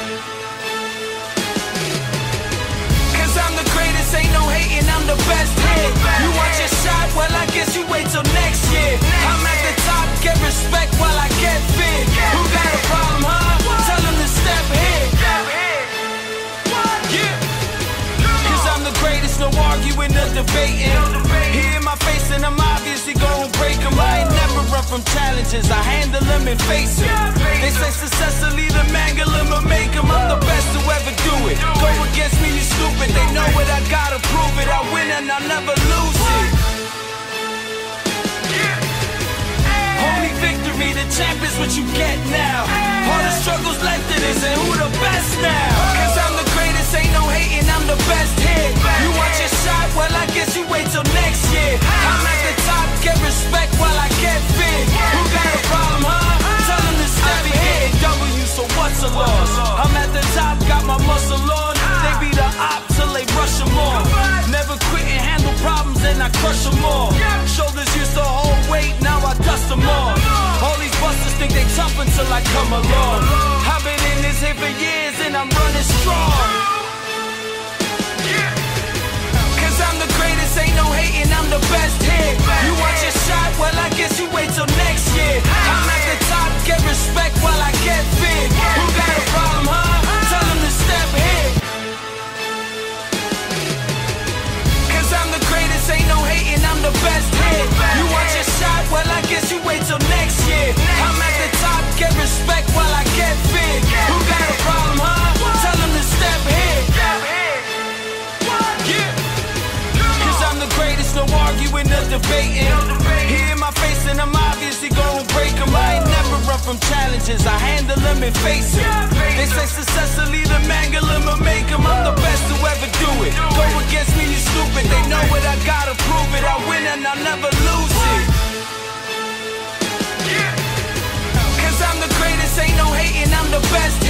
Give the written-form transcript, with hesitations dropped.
Cause I'm the greatest, ain't no hating, I'm the best hit. You want your shot? Well, I guess you wait till next year. I'm at the top, get respect while I get fit. Who got a problem, huh? Tell them to step here. Yeah. Cause I'm the greatest, no arguing, no debating. Here in my face and I'm obviously gon' break them. I ain't never run from challenges, I handle them and face them. They say success will either mangle them or make them. I'm the best to ever do it. Go against me, you stupid. They know it, I gotta prove it. I win and I'll never lose it. Only victory, the champ is what you get now. All the struggles left to this, and who the best now? Cause I'm the greatest, ain't no hating, I'm the best hit. You want your shot? Well, I guess you wait till next year. I'm at the top, get respect while I get fit. Who got a problem, huh? Tell them to step here. W, so what's a loss? I'm at the top, got my muscle on. They be the op till they rush them off. Never quit and handle problems, and I crush them all. Shoulders used to hold weight, now I dust them off. All these busters think they tough until I come along. I've been in this here for years and I'm running strong. Cause I'm the greatest, ain't no hating, I'm the best hit. You want your shot? Well, I guess you wait till next year. I'm at the top, get respect while I get fit. Who got a problem, huh? Tell them to step here. Cause I'm the greatest, ain't no hating, I'm the best hit. You want your shot? Well, I guess you wait till next year. I'm at the top, get respect while I get fit. Who got a problem, huh? Tell them to step here. Yeah. Cause I'm the greatest, no arguing, no debating. Here in my face and I'm obviously gon' break them. I ain't never run from challenges, I handle them and face them. They say success will either mangle them or make them. I'm the best to ever do it. Go against me, you stupid. They know it, I gotta prove it. I win and I'll never lose it. Cause I'm the greatest, ain't no hating, I'm the best